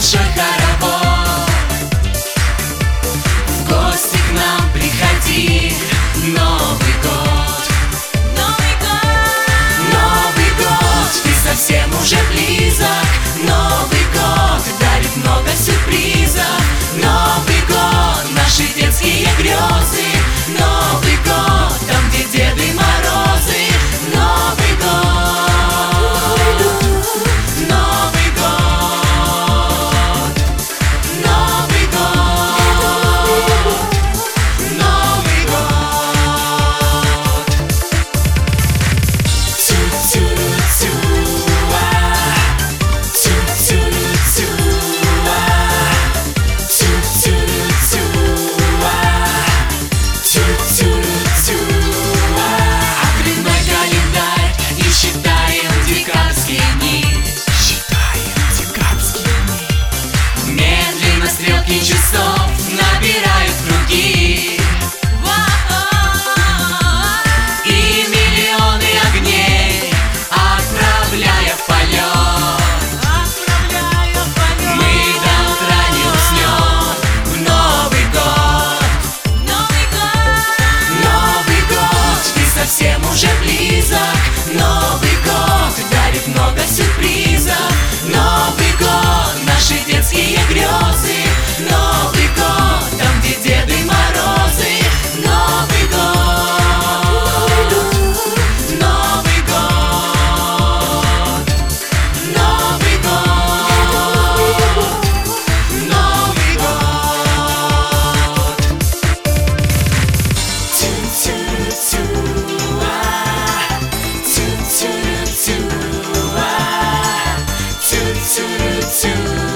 большой хоровод. В гости к нам приходи, Новый год. Новый год, Новый год, ты совсем уже близок. Новый год дарит много сюрпризов. Новый год, наши детские грезы. Новый год, там, где Деды Морозы. Новый год, Новый год, Новый год, Новый год. Тю-тю-тю-а, тю-тю-тю-а, тю-тю-тю-а, тю-тю-тю-а. Открывай календарь и считаем декабрьские дни. Считаем декабрьские дни. Медленно стрелки часов набирают круги, и миллионы огней отправляя в полет. Мы до утра не уснем в Новый год. Новый год, Новый год, ты совсем уже близок. Новый год дарит много сюрпризов. Новый год, наши детские грезы. Новый год, там, где Деды Морозы. Новый год, Новый год, Новый год, Новый год. Тю-тю-тю-а, тю-тю-тю-а, тю-тю-тю-а.